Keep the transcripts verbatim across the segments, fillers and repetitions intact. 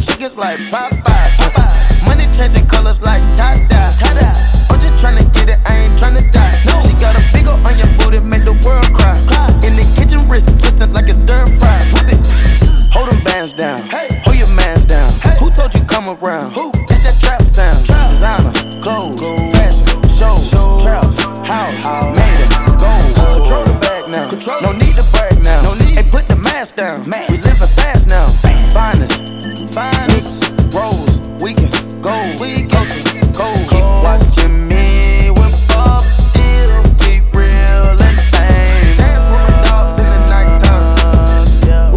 chickens like Popeye. Money changing colors like tie-dye. I'm just tryna get it, I ain't tryna die. She got a big ol' on your booty, make the world cry. In the kitchen, wrist twisting like it's stir fry. Hold them bands down, hold your mans down. Who told you come around? It's that trap sound. Designer, clothes, fashion, shows, trap, house, made it, gold. Control the bag now, no need to brag now. Hey, put the mask down, we living fast now. Finest, finest, rose, we can go, we coastin', cold. Keep watching me when Bob still be real and fame. Dance with my dogs in the nighttime.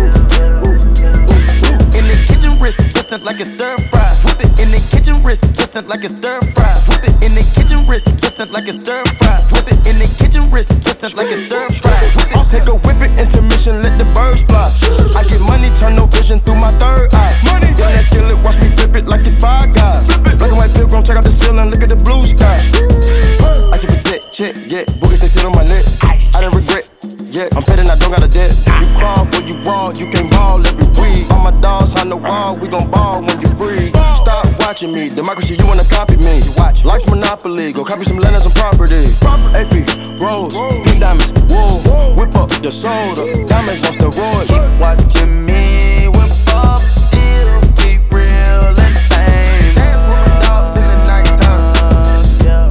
In the kitchen, wrist twisting like it's stir fry. Whip it in the kitchen, wrist twisting like it's stir fry. Whip it in the kitchen, wrist twisting like it's stir fry. Whip it in the kitchen, wrist twisting like it's stir fry. I'll take a whip it, intermission, let the birds fly. I get money, turn no vision through my third eye. Money, run that skillet, watch me flip it like it's Five Guys. Black and white pilgrim, check out the ceiling, look at the blue sky. I keep a jet, check, yeah, boogies they sit on my neck. I didn't regret, yeah, I'm petting, I don't got a debt. You crawl for you walk, you can't ball every week. All my dogs on the wall, we gon' ball when you free. Stop watching me, democracy, you wanna copy me. Life's monopoly, go copy some land and some property. A P, Rose, pink diamonds, wool. Whip up the soda, diamonds on steroids. Keep watching me when Bob still be real and fame. Dance with my dogs in the nighttime.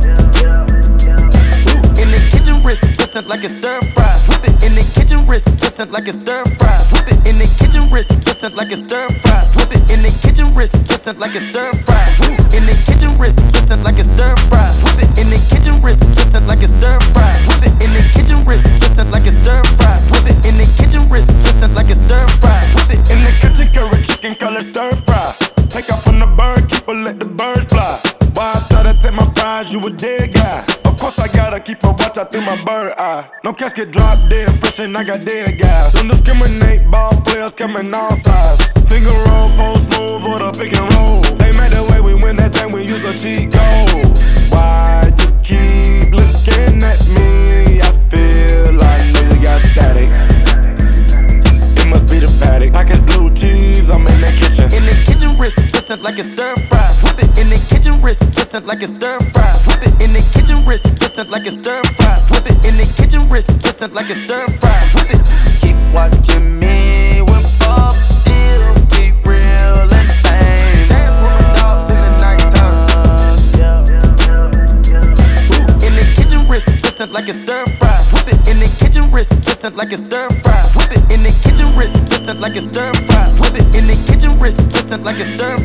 In the kitchen, wrist twisting like it's stir fry. Whip it in the kitchen, wrist twisting like it's stir fry. Whip it in the kitchen, wrist twisting like it's stir fry. Whip it in the kitchen, wrist twisting like it's stir fry. In the kitchen, wrist twisting like it's stir fry. Whip it in the kitchen, wrist twisting like it's stir fry. Whip it in the kitchen, wrist twisting like it's stir fry. Whip it in the kitchen, wrist twisting like it's stir fry. Whip it in the kitchen, curry chicken color stir fry. Take off from the bird, keep her, let the birds fly. Why I try to take my prize, you a dead guy. Of course I gotta keep a watch out through my bird eye. No casket drop dead, fresh and I got dead guys. Don't discriminate, ball players coming all sides. Finger roll, post move, or the pick and roll. They made the way we win that thing, we use a cheat code. Why you keep looking at me? I feel like nigga got static. It must be the paddock. Package blue cheese, I'm in the kitchen. In the kitchen, wrist twisting like it's stir fry. Whip it in the kitchen, wrist twisting like it's stir fry. Whip it in the kitchen, wrist twisting like it's stir fry. Whip it in the kitchen, wrist twisting like it's stir fry. Whip it. Keep watching me when Bob still be real and fame. Dance with my dogs in the nighttime. In the kitchen, wrist twisting like it's stir fry. Whip it in the kitchen, wrist twisting like it's stir fry. Whip it in the kitchen, wrist twisting like it's stir fry. Whip it in the kitchen, wrist twisting like it's stir